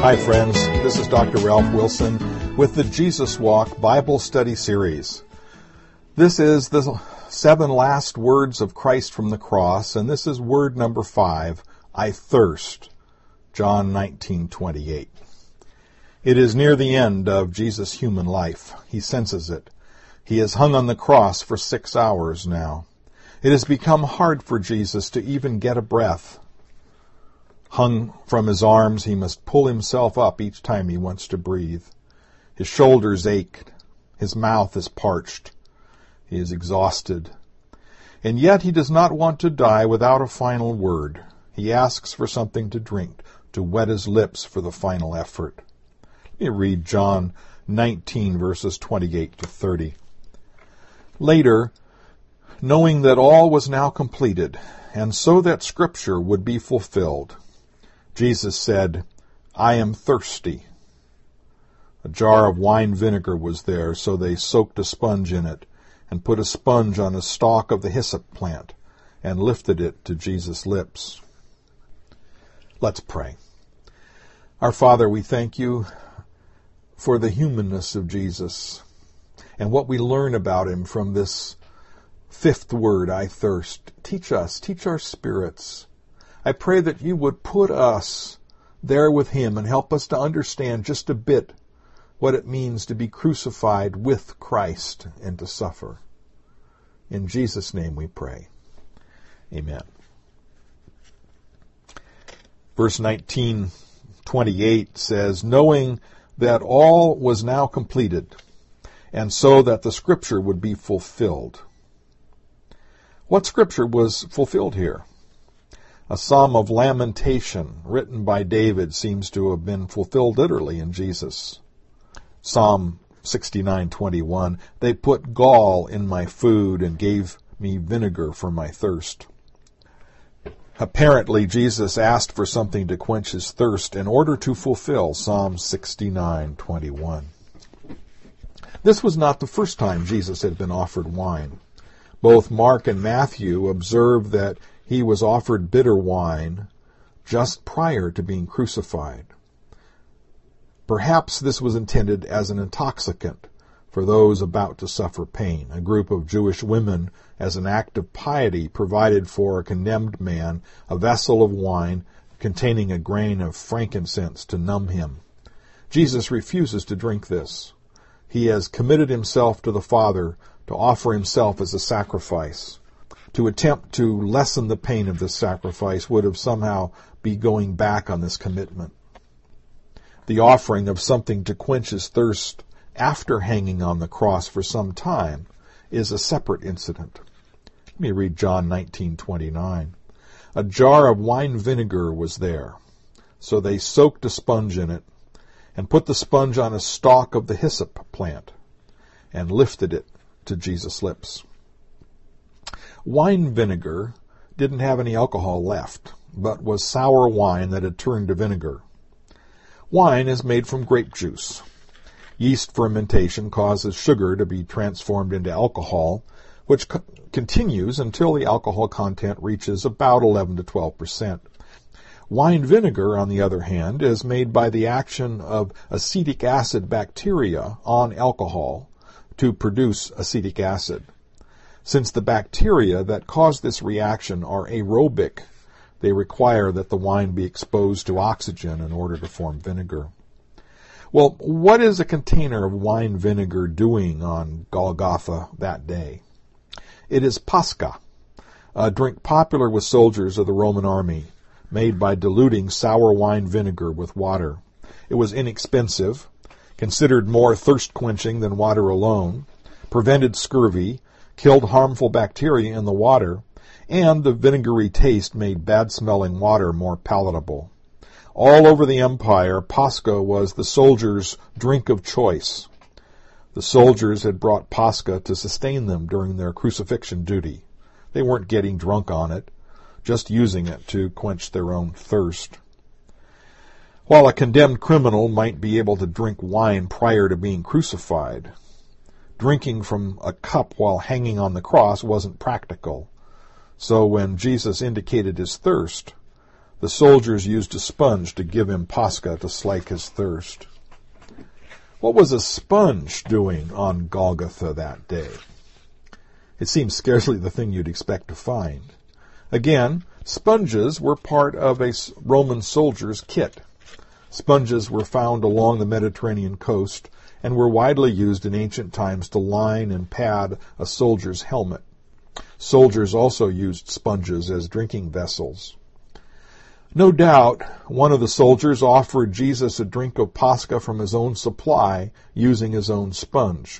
Hi friends, this is Dr. Ralph Wilson with the Jesus Walk Bible Study Series. This is the 7 last words of Christ from the cross, and this is word number 5, I thirst, John 19:28. It is near the end of Jesus' human life. He senses it. He has hung on the cross for 6 hours now. It has become hard for Jesus to even get a breath. Hung from his arms, he must pull himself up each time he wants to breathe. His shoulders ache. His mouth is parched. He is exhausted. And yet he does not want to die without a final word. He asks for something to drink, to wet his lips for the final effort. Let me read John 19, verses 28 to 30. Later, knowing that all was now completed, and so that Scripture would be fulfilled, Jesus said, I am thirsty. A jar of wine vinegar was there, so they soaked a sponge in it, and put a sponge on a stalk of the hyssop plant, and lifted it to Jesus' lips. Let's pray. Our Father, we thank you for the humanness of Jesus, and what we learn about him from this 5th word, I thirst. Teach us, teach our spirits. I pray that you would put us there with him and help us to understand just a bit what it means to be crucified with Christ and to suffer. In Jesus' name we pray. Amen. Verse 19:28 says, knowing that all was now completed, and so that the Scripture would be fulfilled. What Scripture was fulfilled here? A psalm of lamentation written by David seems to have been fulfilled literally in Jesus. Psalm 69:21, they put gall in my food and gave me vinegar for my thirst. Apparently, Jesus asked for something to quench his thirst in order to fulfill Psalm 69:21. This was not the first time Jesus had been offered wine. Both Mark and Matthew observe that he was offered bitter wine just prior to being crucified. Perhaps this was intended as an intoxicant for those about to suffer pain. A group of Jewish women, as an act of piety, provided for a condemned man a vessel of wine containing a grain of frankincense to numb him. Jesus refuses to drink this. He has committed himself to the Father to offer himself as a sacrifice. To attempt to lessen the pain of this sacrifice would have somehow be going back on this commitment. The offering of something to quench his thirst after hanging on the cross for some time is a separate incident. Let me read John 19:29. A jar of wine vinegar was there, so they soaked a sponge in it and put the sponge on a stalk of the hyssop plant and lifted it to Jesus' lips. Wine vinegar didn't have any alcohol left, but was sour wine that had turned to vinegar. Wine is made from grape juice. Yeast fermentation causes sugar to be transformed into alcohol, which continues until the alcohol content reaches about 11 to 12%. Wine vinegar, on the other hand, is made by the action of acetic acid bacteria on alcohol to produce acetic acid. Since the bacteria that cause this reaction are aerobic, they require that the wine be exposed to oxygen in order to form vinegar. Well, what is a container of wine vinegar doing on Golgotha that day? It is pasca, a drink popular with soldiers of the Roman army, made by diluting sour wine vinegar with water. It was inexpensive, considered more thirst-quenching than water alone, prevented scurvy, killed harmful bacteria in the water, and the vinegary taste made bad-smelling water more palatable. All over the empire, pasca was the soldiers' drink of choice. The soldiers had brought pasca to sustain them during their crucifixion duty. They weren't getting drunk on it, just using it to quench their own thirst. While a condemned criminal might be able to drink wine prior to being crucified, drinking from a cup while hanging on the cross wasn't practical. So when Jesus indicated his thirst, The soldiers used a sponge to give him Pascha to slake his thirst. What was a sponge doing on Golgotha that day? It seems scarcely the thing you'd expect to find. Again, sponges were part of a Roman soldier's kit. Sponges were found along the Mediterranean coast and were widely used in ancient times to line and pad a soldier's helmet. Soldiers also used sponges as drinking vessels. No doubt, one of the soldiers offered Jesus a drink of Pascha from his own supply, using his own sponge.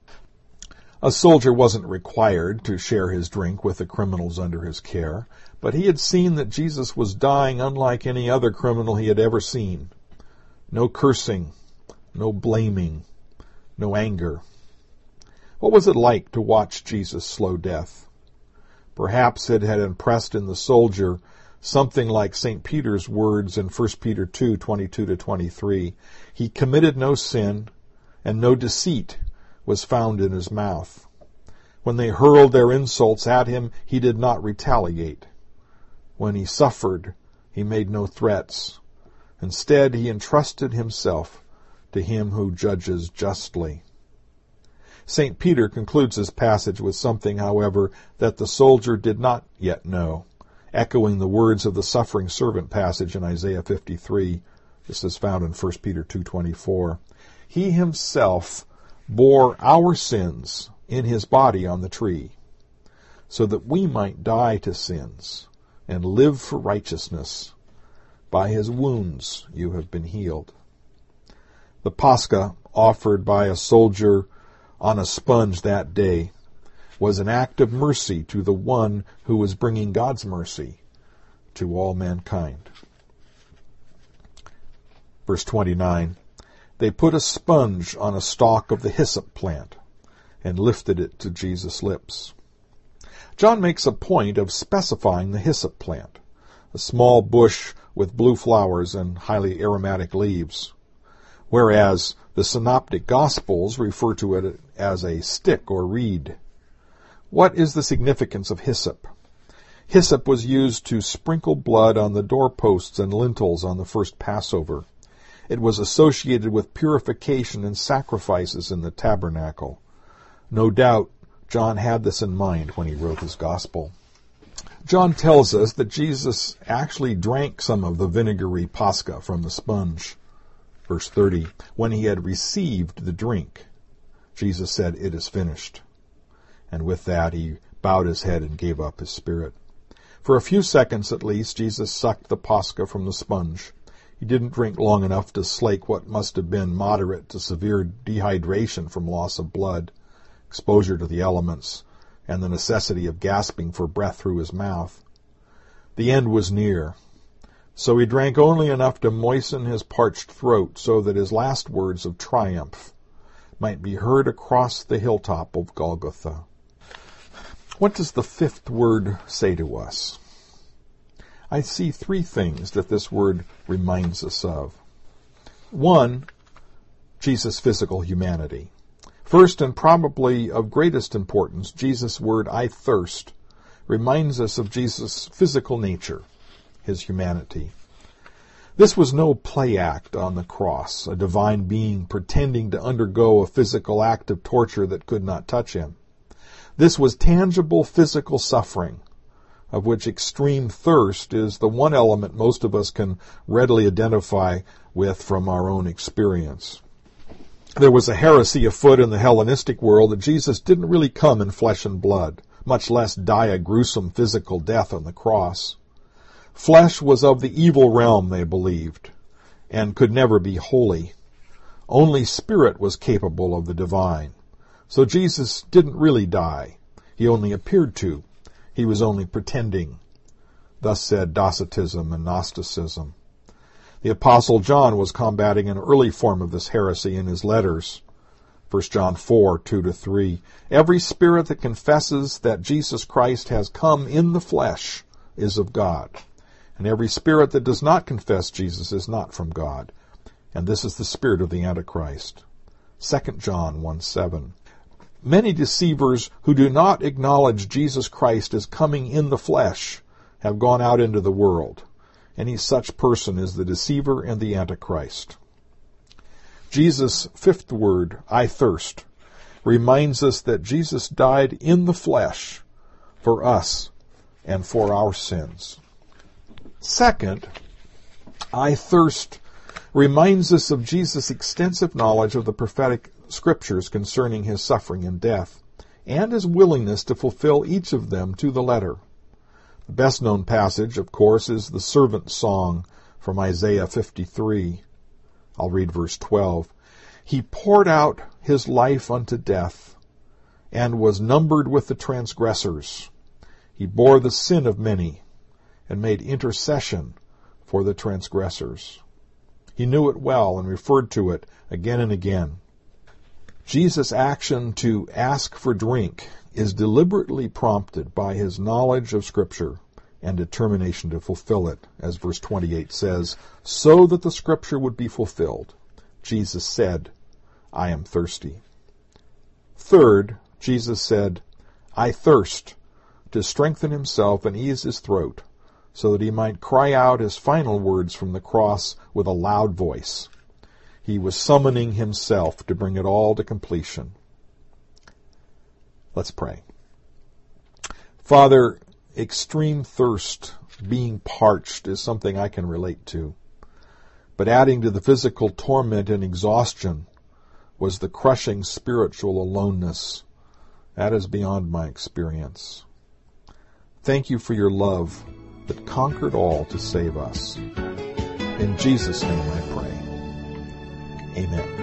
A soldier wasn't required to share his drink with the criminals under his care, but he had seen that Jesus was dying unlike any other criminal he had ever seen. No cursing, no blaming, no anger. What was it like to watch Jesus' slow death? Perhaps it had impressed in the soldier something like St. Peter's words in 1 Peter 2:22-23. He committed no sin, and no deceit was found in his mouth. When they hurled their insults at him, he did not retaliate. When he suffered, he made no threats. Instead, he entrusted himself to him who judges justly. St. Peter concludes this passage with something, however, that the soldier did not yet know, echoing the words of the suffering servant passage in Isaiah 53. This is found in 1 Peter 2:24. He himself bore our sins in his body on the tree, so that we might die to sins and live for righteousness. By his wounds you have been healed. The Pascha offered by a soldier on a sponge that day was an act of mercy to the one who was bringing God's mercy to all mankind. Verse 29, they put a sponge on a stalk of the hyssop plant and lifted it to Jesus' lips. John makes a point of specifying the hyssop plant, a small bush with blue flowers and highly aromatic leaves, whereas the Synoptic Gospels refer to it as a stick or reed. What is the significance of hyssop? Hyssop was used to sprinkle blood on the doorposts and lintels on the first Passover. It was associated with purification and sacrifices in the tabernacle. No doubt, John had this in mind when he wrote his gospel. John tells us that Jesus actually drank some of the vinegary Pascha from the sponge. Verse 30, when he had received the drink, Jesus said, "It is finished." And with that, he bowed his head and gave up his spirit. For a few seconds at least, Jesus sucked the Pascha from the sponge. He didn't drink long enough to slake what must have been moderate to severe dehydration from loss of blood, exposure to the elements, and the necessity of gasping for breath through his mouth. The end was near, so he drank only enough to moisten his parched throat so that his last words of triumph might be heard across the hilltop of Golgotha. What does the fifth word say to us? I see three things that this word reminds us of. One, Jesus' physical humanity. First, and probably of greatest importance, Jesus' word, "I thirst," reminds us of Jesus' physical nature, his humanity. This was no play act on the cross, a divine being pretending to undergo a physical act of torture that could not touch him. This was tangible physical suffering, of which extreme thirst is the one element most of us can readily identify with from our own experience. There was a heresy afoot in the Hellenistic world that Jesus didn't really come in flesh and blood, much less die a gruesome physical death on the cross. Flesh was of the evil realm, they believed, and could never be holy. Only spirit was capable of the divine. So Jesus didn't really die. He only appeared to. He was only pretending. Thus said Docetism and Gnosticism. The Apostle John was combating an early form of this heresy in his letters. 1 John 4, 2-3. Every spirit that confesses that Jesus Christ has come in the flesh is of God. And every spirit that does not confess Jesus is not from God. And this is the spirit of the Antichrist. 2 John 1:7. Many deceivers who do not acknowledge Jesus Christ as coming in the flesh have gone out into the world, Any such person is the deceiver and the Antichrist. Jesus' fifth word, I thirst, reminds us that Jesus died in the flesh for us and for our sins. Second, I thirst reminds us of Jesus' extensive knowledge of the prophetic scriptures concerning his suffering and death, and his willingness to fulfill each of them to the letter. The best-known passage, of course, is the servant song from Isaiah 53. I'll read verse 12. He poured out his life unto death, and was numbered with the transgressors. He bore the sin of many, and made intercession for the transgressors. He knew it well and referred to it again and again. Jesus' action to ask for drink is deliberately prompted by his knowledge of Scripture and determination to fulfill it, as verse 28 says, so that the Scripture would be fulfilled. Jesus said, I am thirsty. Third, Jesus said, I thirst, to strengthen himself and ease his throat, so that he might cry out his final words from the cross with a loud voice. He was summoning himself to bring it all to completion. Let's pray. Father, extreme thirst, being parched, is something I can relate to. But adding to the physical torment and exhaustion was the crushing spiritual aloneness. That is beyond my experience. Thank you for your love that conquered all to save us. In Jesus' name I pray. Amen.